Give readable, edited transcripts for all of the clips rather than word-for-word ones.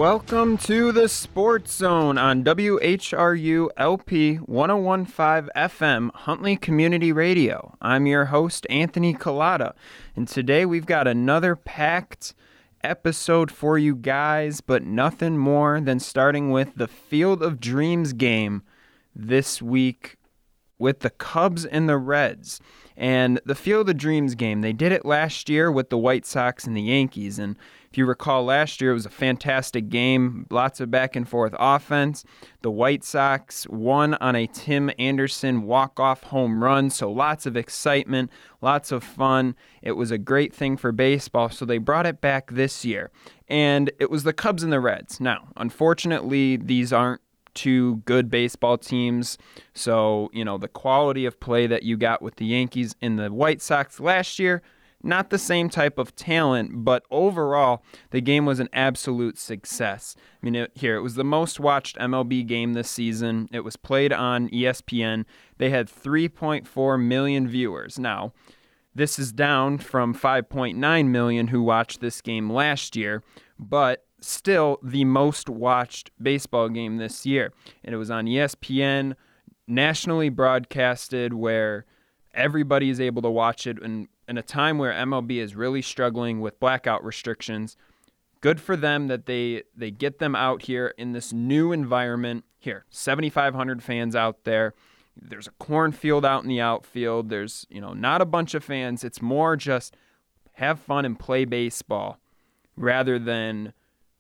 Welcome to the Sports Zone on WHRU LP 1015 FM Huntley Community Radio. I'm your host, Anthony Collada, and today we've got another packed episode for you guys, but nothing more than starting with the Field of Dreams game this week with the Cubs and the Reds. And the Field of Dreams game, they did it last year with the White Sox and the Yankees, and if you recall, last year it was a fantastic game, lots of back and forth offense. The White Sox won on a Tim Anderson walk-off home run, so lots of excitement, lots of fun. It was a great thing for baseball, so they brought it back this year. And it was the Cubs and the Reds. Now, unfortunately, these aren't two good baseball teams, so, the quality of play that you got with the Yankees and the White Sox last year, not the same type of talent, but overall, the game was an absolute success. It was the most watched MLB game this season. It was played on ESPN. They had 3.4 million viewers. Now, this is down from 5.9 million who watched this game last year, but still the most watched baseball game this year. And it was on ESPN, nationally broadcasted, where everybody is able to watch it in a time where MLB is really struggling with blackout restrictions. Good for them that they get them out here in this new environment. Here, 7,500 fans out there. There's a cornfield out in the outfield. There's, not a bunch of fans. It's more just have fun and play baseball rather than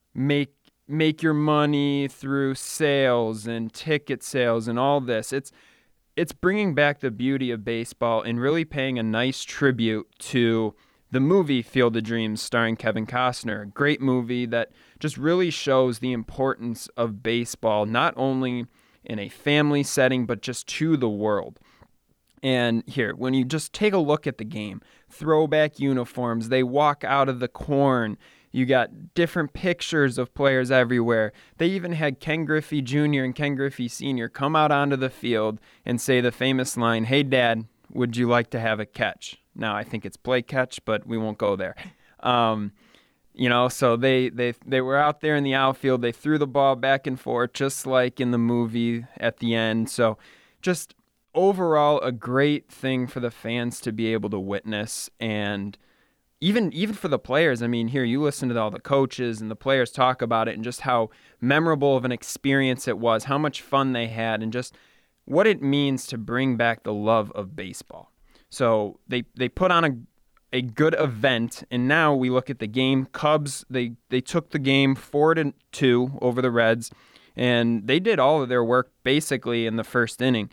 make your money through sales and ticket sales and all this. It's bringing back the beauty of baseball and really paying a nice tribute to the movie Field of Dreams starring Kevin Costner. A great movie that just really shows the importance of baseball, not only in a family setting, but just to the world. And here, when you just take a look at the game, throwback uniforms, they walk out of the corn. You got different pictures of players everywhere. They even had Ken Griffey Jr. and Ken Griffey Sr. come out onto the field and say the famous line, "Hey, Dad, would you like to have a catch?" Now, I think it's play catch, but we won't go there. So they were out there in the outfield. They threw the ball back and forth, just like in the movie at the end. So just overall, a great thing for the fans to be able to witness, and even for the players. Here you listen to all the coaches and the players talk about it and just how memorable of an experience it was, how much fun they had, and just what it means to bring back the love of baseball. So they put on a good event, and now we look at the game. Cubs, they took the game 4-2 over the Reds, and they did all of their work basically in the first inning.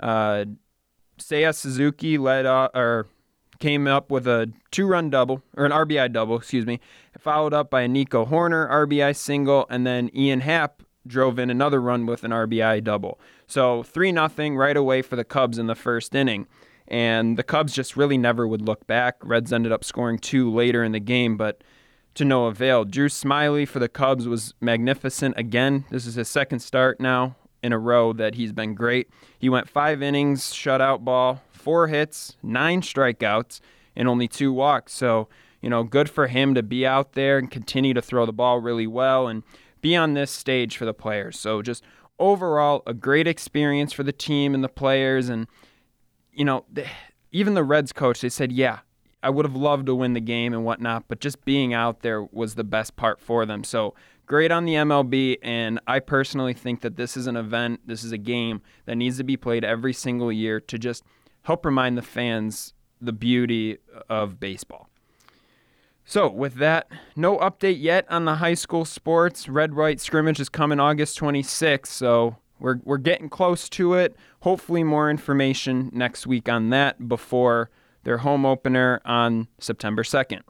Seiya Suzuki came up with a 2-run double, or an RBI double, followed up by a Nico Horner RBI single, and then Ian Happ drove in another run with an RBI double. So 3-0 right away for the Cubs in the first inning. And the Cubs just really never would look back. Reds ended up scoring 2 later in the game, but to no avail. Drew Smyly for the Cubs was magnificent again. This is his second start now in a row that he's been great. He went 5 innings, shutout ball, 4 hits, 9 strikeouts, and only 2 walks. So, good for him to be out there and continue to throw the ball really well and be on this stage for the players. So just overall, a great experience for the team and the players. And, even the Reds coach, they said, yeah, I would have loved to win the game and whatnot, but just being out there was the best part for them. So great on the MLB, and I personally think that this is an event, this is a game that needs to be played every single year to just help remind the fans the beauty of baseball. So with that, no update yet on the high school sports. Red-White scrimmage is coming August 26th, so we're getting close to it. Hopefully more information next week on that before their home opener on September 2nd.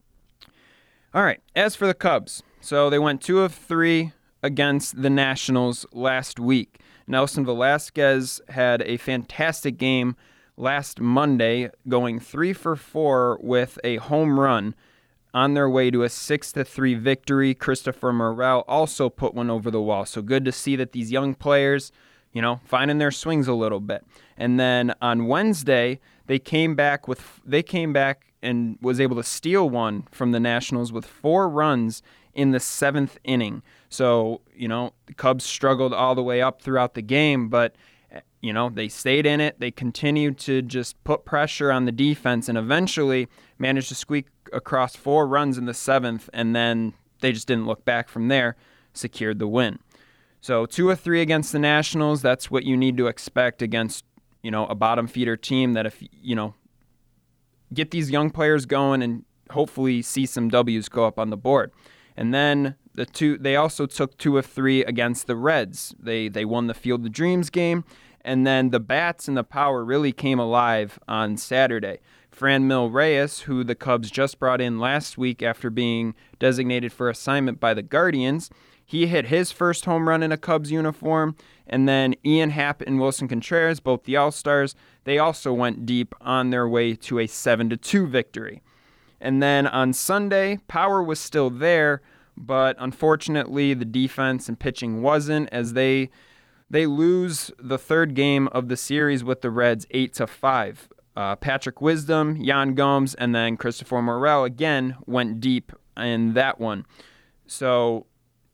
All right, as for the Cubs, so they went 2 of 3 against the Nationals last week. Nelson Velasquez had a fantastic game last Monday, going 3 for 4 with a home run on their way to a 6-3 victory. Christopher Morel also put one over the wall. So good to see that these young players, finding their swings a little bit. And then on Wednesday, they came back and was able to steal one from the Nationals with 4 runs in the 7th inning. So, the Cubs struggled all the way up throughout the game, but, they stayed in it. They continued to just put pressure on the defense and eventually managed to squeak across 4 runs in the 7th, and then they just didn't look back from there, secured the win. So 2 of 3 against the Nationals, that's what you need to expect against, a bottom feeder team that if, get these young players going and hopefully see some W's go up on the board. And then they also took 2 of 3 against the Reds. They won the Field of Dreams game, and then the bats and the power really came alive on Saturday. Franmil Reyes, who the Cubs just brought in last week after being designated for assignment by the Guardians, he hit his first home run in a Cubs uniform, and then Ian Happ and Wilson Contreras, both the All-Stars, they also went deep on their way to a 7-2 victory. And then on Sunday, power was still there, but unfortunately the defense and pitching wasn't, as they lose the 3rd game of the series with the Reds 8-5. Patrick Wisdom, Yan Gomes, and then Christopher Morel again went deep in that one. So,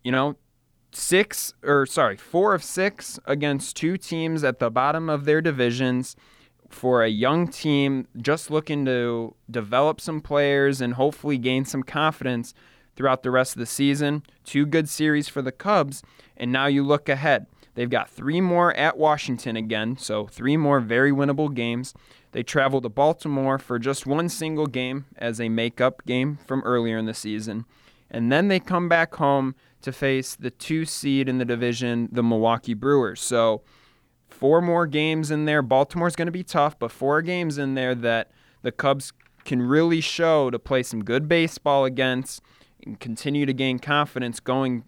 4 of 6 against 2 teams at the bottom of their divisions for a young team just looking to develop some players and hopefully gain some confidence throughout the rest of the season. 2 good series for the Cubs, and now you look ahead. They've got 3 more at Washington again, so 3 more very winnable games. They travel to Baltimore for just 1 single game as a makeup game from earlier in the season. And then they come back home to face the 2 seed in the division, the Milwaukee Brewers. So 4 more games in there. Baltimore's going to be tough, but 4 games in there that the Cubs can really show to play some good baseball against and continue to gain confidence going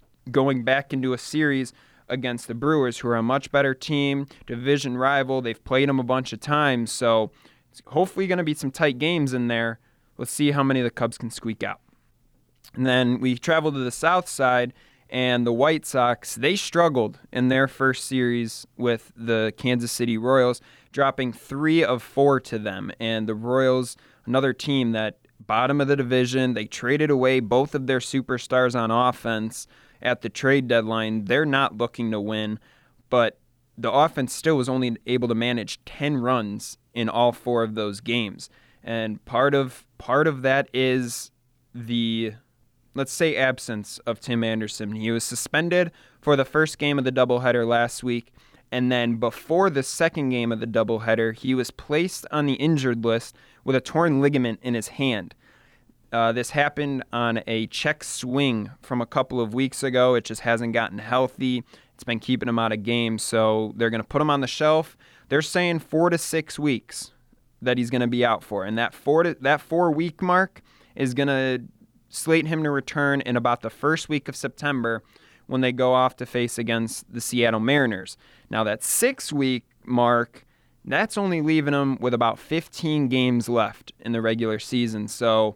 back into a series against the Brewers, who are a much better team, division rival. They've played them a bunch of times, so it's hopefully going to be some tight games in there. Let's see how many the Cubs can squeak out. And then we travel to the south side, and the White Sox, they struggled in their first series with the Kansas City Royals, dropping 3 of 4 to them. And the Royals, another team that bottom of the division, they traded away both of their superstars on offense at the trade deadline. They're not looking to win, but the offense still was only able to manage 10 runs in all 4 of those games. And part of that is the, let's say, absence of Tim Anderson. He was suspended for the first game of the doubleheader last week, and then before the second game of the doubleheader, he was placed on the injured list with a torn ligament in his hand. This happened on a check swing from a couple of weeks ago. It just hasn't gotten healthy. It's been keeping him out of games, so they're going to put him on the shelf. They're saying 4 to 6 weeks that he's going to be out for, and that 4-week mark is going to slate him to return in about the first week of September when they go off to face against the Seattle Mariners. Now, that 6-week mark, that's only leaving him with about 15 games left in the regular season. So,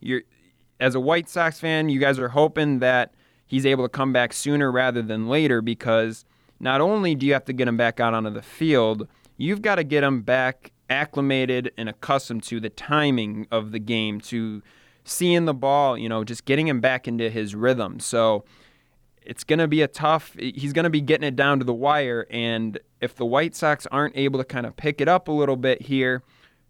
as a White Sox fan, you guys are hoping that he's able to come back sooner rather than later, because not only do you have to get him back out onto the field, you've got to get him back acclimated and accustomed to the timing of the game, to seeing the ball, just getting him back into his rhythm. So it's going to be he's going to be getting it down to the wire, and if the White Sox aren't able to kind of pick it up a little bit here,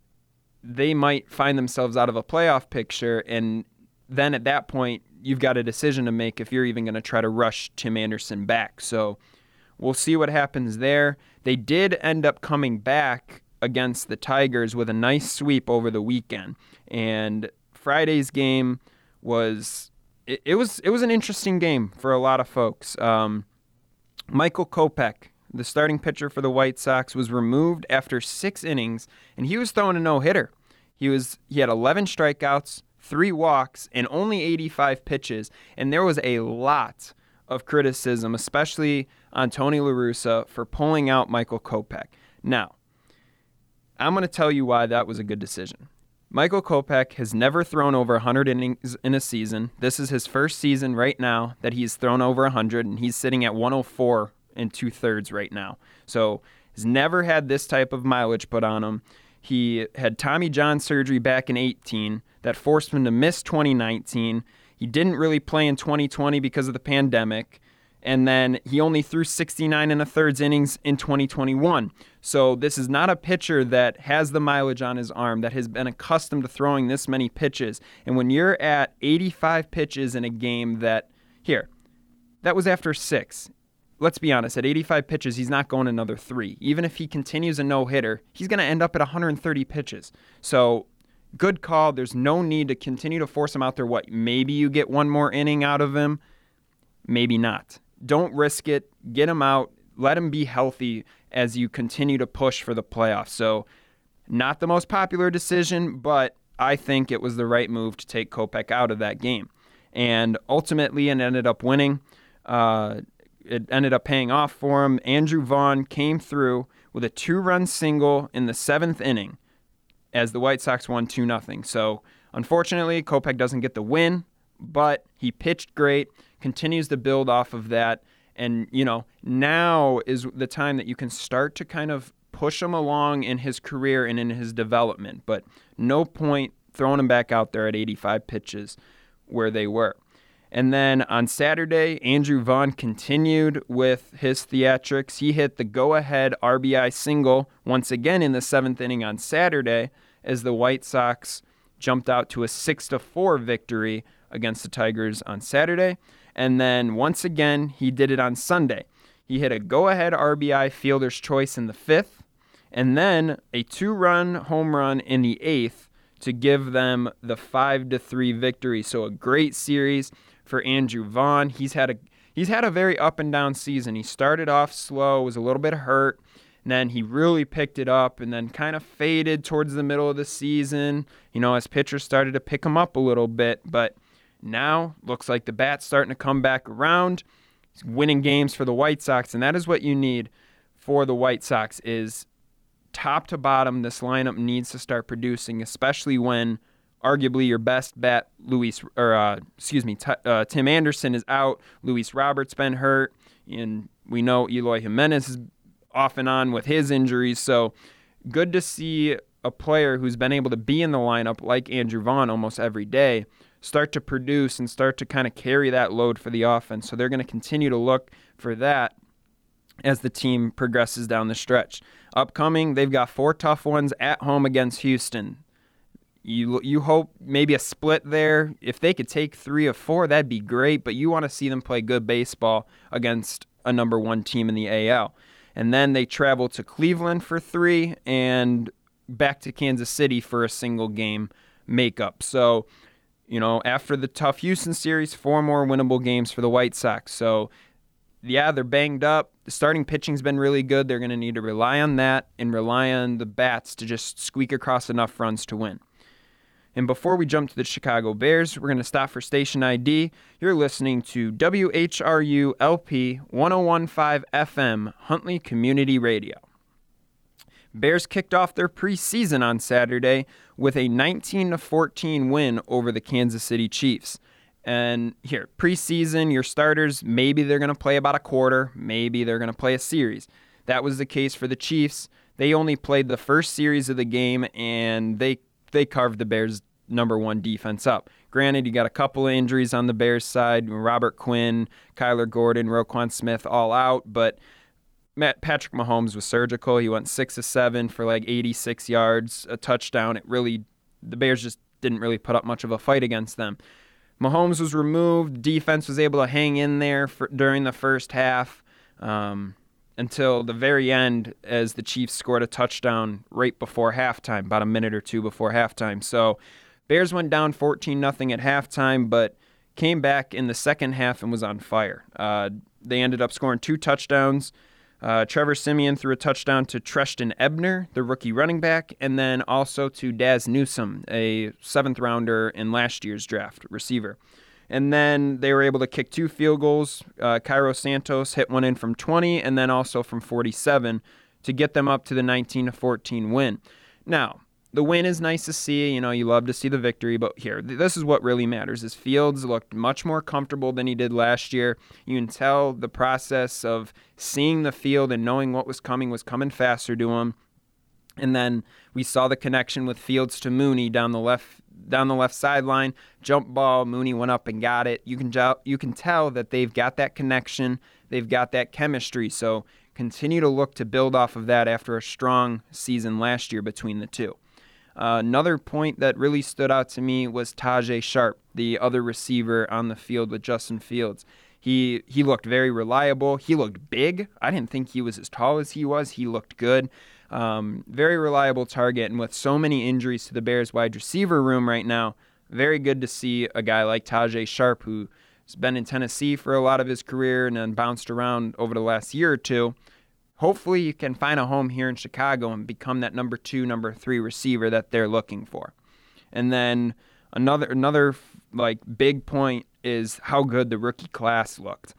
they might find themselves out of a playoff picture, and then at that point, you've got a decision to make if you're even going to try to rush Tim Anderson back. So we'll see what happens there. They did end up coming back against the Tigers with a nice sweep over the weekend, and Friday's game was an interesting game for a lot of folks. Michael Kopech, the starting pitcher for the White Sox, was removed after 6 innings, and he was throwing a no-hitter. He had 11 strikeouts, 3 walks, and only 85 pitches, and there was a lot of criticism, especially on Tony La Russa, for pulling out Michael Kopech. Now, I'm going to tell you why that was a good decision. Michael Kopech has never thrown over 100 innings in a season. This is his first season right now that he's thrown over 100, and he's sitting at 104 and 2/3 right now. So he's never had this type of mileage put on him. He had Tommy John surgery back in 2018 that forced him to miss 2019. He didn't really play in 2020 because of the pandemic. And then he only threw 69 1/3 innings in 2021. So this is not a pitcher that has the mileage on his arm, that has been accustomed to throwing this many pitches. And when you're at 85 pitches in a game that was after 6. Let's be honest, at 85 pitches, he's not going another 3. Even if he continues a no-hitter, he's going to end up at 130 pitches. So good call. There's no need to continue to force him out there. Maybe you get one more inning out of him. Maybe not. Don't risk it. Get him out. Let him be healthy as you continue to push for the playoffs. So not the most popular decision, but I think it was the right move to take Kopech out of that game. And ultimately, it ended up winning. It ended up paying off for him. Andrew Vaughn came through with a 2-run single in the 7th inning as the White Sox won 2-0. So unfortunately, Kopech doesn't get the win, but he pitched great, continues to build off of that. And, now is the time that you can start to kind of push him along in his career and in his development. But no point throwing him back out there at 85 pitches where they were. And then on Saturday, Andrew Vaughn continued with his theatrics. He hit the go-ahead RBI single once again in the 7th inning on Saturday as the White Sox jumped out to a 6-4 victory against the Tigers on Saturday. And then once again, he did it on Sunday. He hit a go-ahead RBI fielder's choice in the 5th, and then a 2-run home run in the 8th to give them the 5-3 victory. So a great series for Andrew Vaughn. He's had a very up and down season. He started off slow, was a little bit hurt, and then he really picked it up and then kind of faded towards the middle of the season, as pitchers started to pick him up a little bit. But now looks like the bat's starting to come back around. He's winning games for the White Sox, and that is what you need for the White Sox is top to bottom, this lineup needs to start producing, especially when arguably your best bat, Tim Anderson is out. Luis Roberts been hurt, and we know Eloy Jimenez is off and on with his injuries. So good to see a player who's been able to be in the lineup like Andrew Vaughn almost every day start to produce and start to kind of carry that load for the offense. So they're going to continue to look for that as the team progresses down the stretch. Upcoming, they've got 4 tough ones at home against Houston. You hope maybe a split there. If they could take 3 of 4, that'd be great, but you want to see them play good baseball against a number 1 team in the AL. And then they travel to Cleveland for 3 and back to Kansas City for a single game makeup. So, after the tough Houston series, 4 more winnable games for the White Sox. So, yeah, they're banged up. The starting pitching's been really good. They're going to need to rely on that and rely on the bats to just squeak across enough runs to win. And before we jump to the Chicago Bears, we're going to stop for station ID. You're listening to WHRU LP 101.5 FM, Huntley Community Radio. Bears kicked off their preseason on Saturday with a 19-14 win over the Kansas City Chiefs. And here, preseason, your starters, maybe they're going to play about a quarter, maybe they're going to play a series. That was the case for the Chiefs. They only played the first series of the game, and they carved the Bears' number 1 defense up. Granted, you got a couple of injuries on the Bears' side, Robert Quinn, Kyler Gordon, Roquan Smith all out, but Patrick Mahomes was surgical. He went 6 of 7 for like 86 yards, a touchdown. The Bears just didn't really put up much of a fight against them. Mahomes was removed. Defense was able to hang in there during the first half until the very end as the Chiefs scored a touchdown right before halftime, about a minute or 2 before halftime. So Bears went down 14-0 at halftime, but came back in the second half and was on fire. They ended up scoring 2 touchdowns. Trevor Siemian threw a touchdown to Treston Ebner, the rookie running back, and then also to Daz Newsome, a 7th-rounder in last year's draft receiver. And then they were able to kick 2 field goals. Cairo Santos hit one in from 20 and then also from 47 to get them up to the 19-14 win. Now, the win is nice to see. You love to see the victory, but here, this is what really matters. Is Fields looked much more comfortable than he did last year. You can tell the process of seeing the field and knowing what was coming faster to him. And then we saw the connection with Fields to Mooney down the down the left sideline, jump ball, Mooney went up and got it. You can tell that they've got that connection, they've got that chemistry, so continue to look to build off of that after a strong season last year between the two. Another point that really stood out to me was Tajae Sharpe, the other receiver on the field with Justin Fields. He looked very reliable. He looked big. I didn't think he was as tall as he was. He looked good. Very reliable target. And with so many injuries to the Bears wide receiver room right now, very good to see a guy like Tajae Sharpe, who's been in Tennessee for a lot of his career and then bounced around over the last year or two. Hopefully you can find a home here in Chicago and become that number 2, number 3 receiver that they're looking for. And then another like big point is how good the rookie class looked.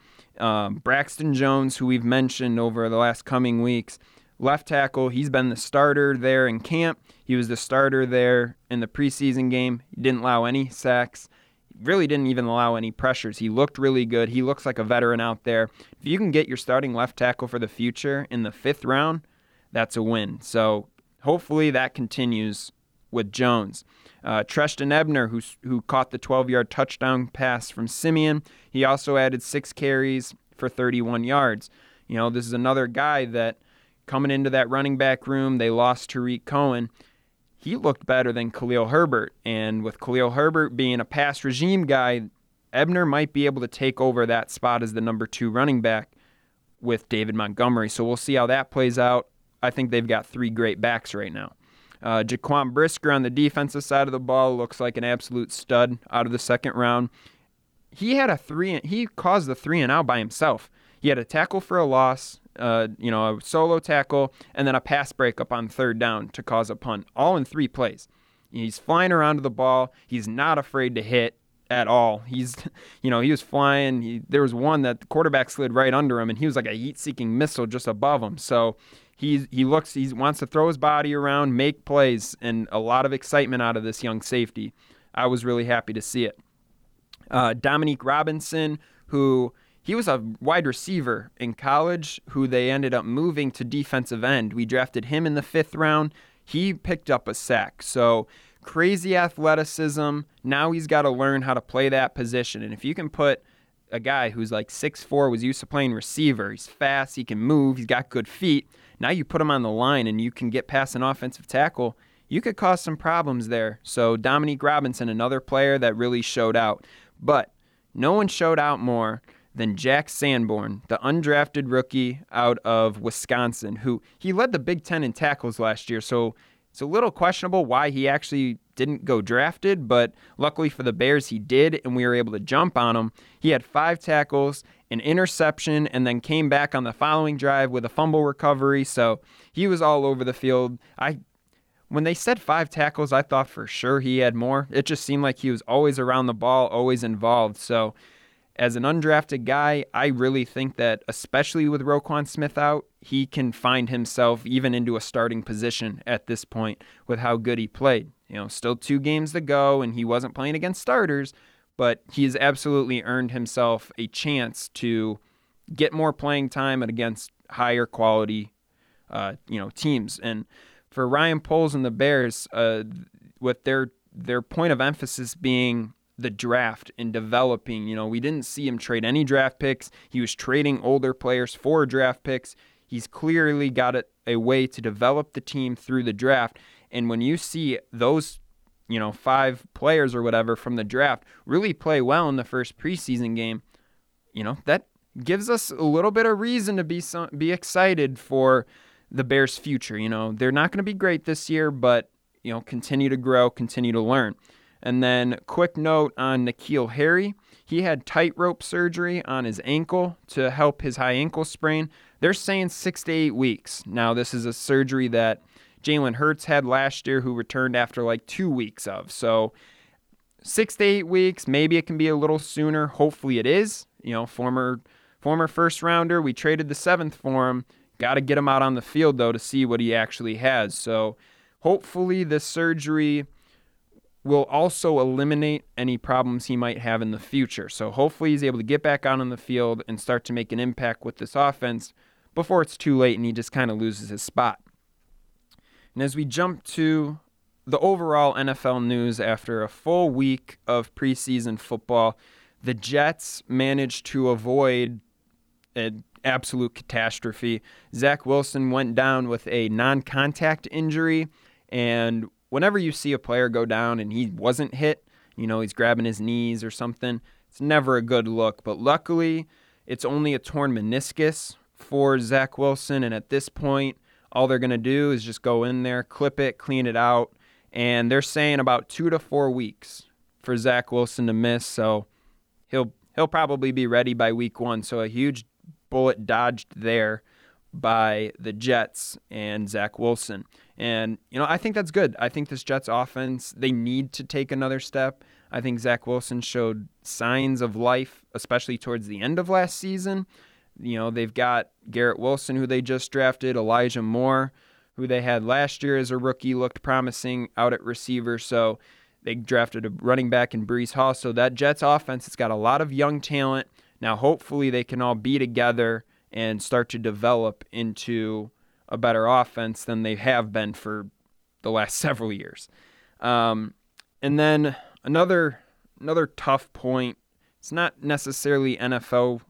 Braxton Jones, who we've mentioned over the last coming weeks, left tackle, he's been the starter there in camp. He was the starter there in the preseason game. He didn't allow any sacks. Really didn't even allow any pressures. He looked really good. He looks like a veteran out there. If you can get your starting left tackle for the future in the 5th round, that's a win. So hopefully that continues with Jones. Treston Ebner, who caught the 12-yard touchdown pass from Simeon, he also added 6 carries for 31 yards. This is another guy that coming into that running back room, they lost Tariq Cohen. He looked better than Khalil Herbert, and with Khalil Herbert being a pass regime guy, Ebner might be able to take over that spot as the number 2 running back with David Montgomery. So we'll see how that plays out. I think they've got 3 great backs right now. Jaquan Brisker on the defensive side of the ball looks like an absolute stud out of the 2nd round. He caused the 3-and-out by himself. He had a tackle for a loss, a solo tackle, and then a pass breakup on 3rd down to cause a punt, all in 3 plays. He's flying around to the ball. He's not afraid to hit at all. He was flying. There was one that the quarterback slid right under him, and he was like a heat-seeking missile just above him. So he wants to throw his body around, make plays, and a lot of excitement out of this young safety. I was really happy to see it. Dominique Robinson, who he was a wide receiver in college, who they ended up moving to defensive end. We drafted him in the 5th round. He picked up a sack. So crazy athleticism. Now he's got to learn how to play that position. And if you can put a guy who's like 6'4", was used to playing receiver, he's fast, he can move, he's got good feet. Now you put him on the line and you can get past an offensive tackle, you could cause some problems there. So Dominique Robinson, another player that really showed out. But no one showed out more than Jack Sanborn, the undrafted rookie out of Wisconsin, who he led the Big Ten in tackles last year. So it's a little questionable why he actually didn't go drafted, but luckily for the Bears, he did, and we were able to jump on him. He had 5 tackles, an interception, and then came back on the following drive with a fumble recovery. So he was all over the field. When they said 5 tackles, I thought for sure he had more. It just seemed like he was always around the ball, always involved. So as an undrafted guy, I really think that, especially with Roquan Smith out, he can find himself even into a starting position at this point with how good he played. Still 2 games to go, and he wasn't playing against starters, but he has absolutely earned himself a chance to get more playing time against higher quality, teams. And for Ryan Poles and the Bears, with their point of emphasis being the draft and developing, we didn't see him trade any draft picks. He was trading older players for draft picks. He's clearly got a way to develop the team through the draft. And when you see those, 5 players or whatever from the draft really play well in the first preseason game, that gives us a little bit of reason to be excited for the Bears' future. They're not going to be great this year, but, continue to grow, continue to learn. And then quick note on N'Keal Harry. He had tightrope surgery on his ankle to help his high ankle sprain. They're saying 6 to 8 weeks. Now, this is a surgery that Jalen Hurts had last year, who returned after like 2 weeks of. So 6 to 8 weeks, maybe it can be a little sooner. Hopefully it is. Former first rounder. We traded the 7th for him. Got to get him out on the field, though, to see what he actually has. So hopefully this surgery will also eliminate any problems he might have in the future. So hopefully he's able to get back out on the field and start to make an impact with this offense before it's too late and he just kind of loses his spot. And as we jump to the overall NFL news after a full week of preseason football, the Jets managed to avoid an absolute catastrophe. Zach Wilson went down with a non-contact injury, and whenever you see a player go down and he wasn't hit, he's grabbing his knees or something, it's never a good look. But luckily, it's only a torn meniscus for Zach Wilson, and at this point, all they're going to do is just go in there, clip it, clean it out, and they're saying about 2 to 4 weeks for Zach Wilson to miss, so he'll probably be ready by week 1. So a huge bullet dodged there by the Jets and Zach Wilson. And, I think that's good. I think this Jets offense, they need to take another step. I think Zach Wilson showed signs of life, especially towards the end of last season. They've got Garrett Wilson, who they just drafted, Elijah Moore, who they had last year as a rookie, looked promising out at receiver. So they drafted a running back in Breece Hall. So that Jets offense, it's got a lot of young talent. Now, hopefully they can all be together and start to develop into a better offense than they have been for the last several years. And then another tough point, it's not necessarily NFL,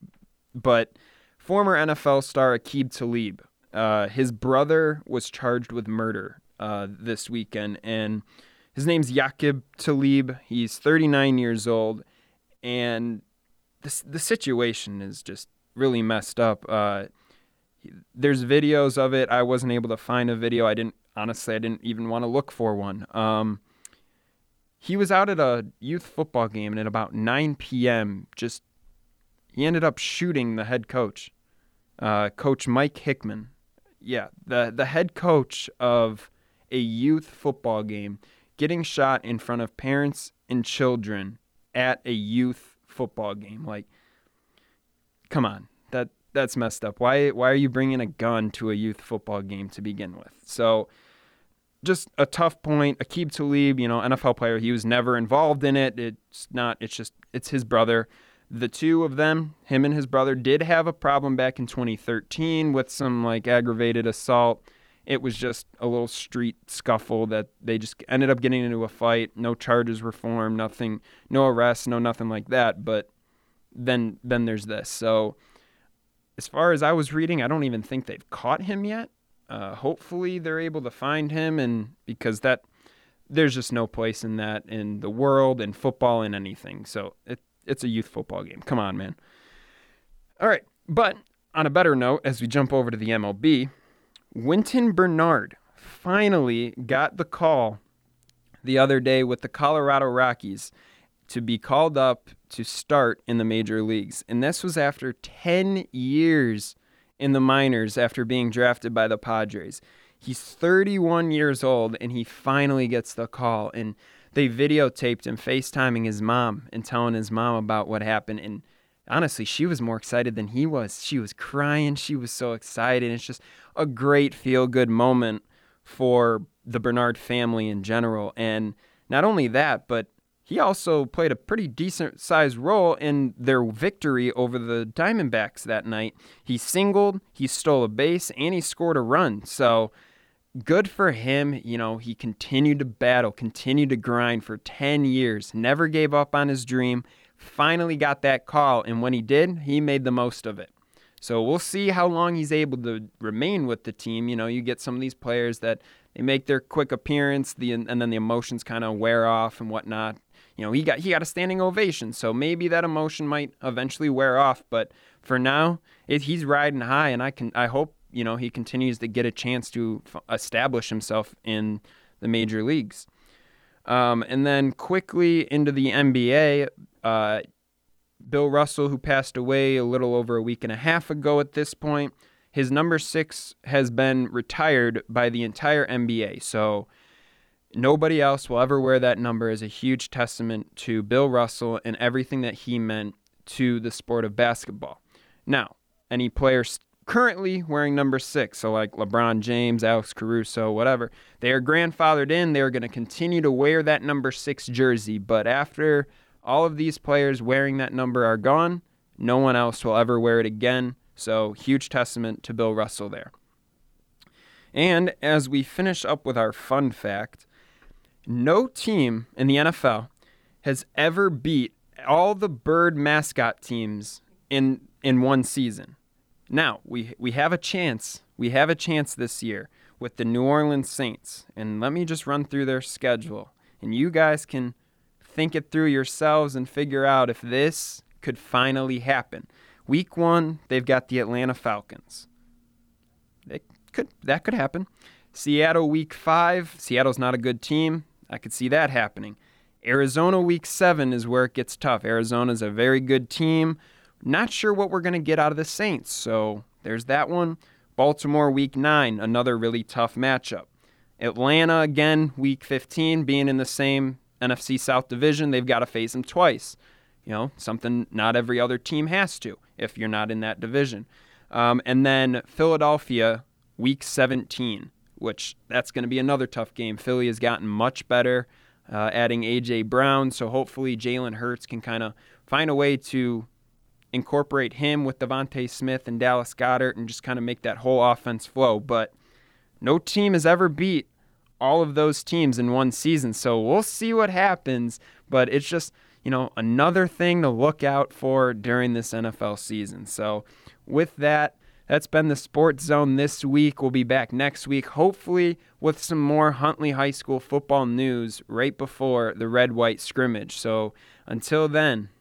but former NFL star Aqib Talib. His brother was charged with murder this weekend, and his name's Yaqub Talib. He's 39 years old, and the situation is just really messed up. There's videos of it. I wasn't able to find a video. I didn't even want to look for one. He was out at a youth football game, and at about 9 p.m., he ended up shooting the head coach, Coach Mike Hickman. Yeah, the head coach of a youth football game getting shot in front of parents and children at a youth football game. Like, come on, that's messed up. Why are you bringing a gun to a youth football game to begin with? So, just a tough point. Aqib Talib, NFL player, he was never involved in it. It's his brother. The two of them, him and his brother, did have a problem back in 2013 with some aggravated assault. It was just a little street scuffle that they just ended up getting into a fight. No charges were formed, nothing, no arrests, nothing like that. But then there's this. So as far as I was reading, I don't even think they've caught him yet. Hopefully they're able to find him, and because there's just no place in that in the world, in football, in anything. So it's a youth football game. Come on, man. All right, but on a better note, as we jump over to the MLB, Wynton Bernard finally got the call the other day with the Colorado Rockies to be called up to start in the major leagues. And this was after 10 years in the minors after being drafted by the Padres. He's 31 years old, and he finally gets the call. And they videotaped him FaceTiming his mom and telling his mom about what happened. And honestly, she was more excited than he was. She was crying. She was so excited. It's just a great feel-good moment for the Bernard family in general. And not only that, but he also played a pretty decent-sized role in their victory over the Diamondbacks that night. He singled, he stole a base, and he scored a run. So good for him. He continued to battle, continued to grind for 10 years, never gave up on his dream, finally got that call, and when he did, he made the most of it. So we'll see how long he's able to remain with the team. You get some of these players that they make their quick appearance, and then the emotions kind of wear off and whatnot. He got a standing ovation, so maybe that emotion might eventually wear off. But for now, he's riding high, and I hope he continues to get a chance to establish himself in the major leagues. And then quickly into the NBA, Bill Russell, who passed away a little over a week and a half ago at this point, his number 6 has been retired by the entire NBA. So nobody else will ever wear that number. Is a huge testament to Bill Russell and everything that he meant to the sport of basketball. Now, any players currently wearing number 6, so like LeBron James, Alex Caruso, whatever, they are grandfathered in. They are going to continue to wear that number 6 jersey. But after all of these players wearing that number are gone, no one else will ever wear it again. So huge testament to Bill Russell there. And as we finish up with our fun fact, No team in the NFL has ever beat all the bird mascot teams in one season. Now, we have a chance. We have a chance this year with the New Orleans Saints. And let me just run through their schedule. And you guys can think it through yourselves and figure out if this could finally happen. Week 1, they've got the Atlanta Falcons. That could happen. Seattle week 5. Seattle's not a good team. I could see that happening. Arizona week 7 is where it gets tough. Arizona's a very good team. Not sure what we're going to get out of the Saints, so there's that one. Baltimore week 9, another really tough matchup. Atlanta, again, week 15, being in the same NFC South division, they've got to face them twice. Something not every other team has to if you're not in that division. And then Philadelphia week 17, which that's going to be another tough game. Philly has gotten much better, adding A.J. Brown, so hopefully Jalen Hurts can kind of find a way to incorporate him with Devontae Smith and Dallas Goedert and just kind of make that whole offense flow. But no team has ever beat all of those teams in one season, so we'll see what happens. But it's just, another thing to look out for during this NFL season. So with that, that's been the Sports Zone this week. We'll be back next week, hopefully with some more Huntley High School football news right before the red-white scrimmage. So until then,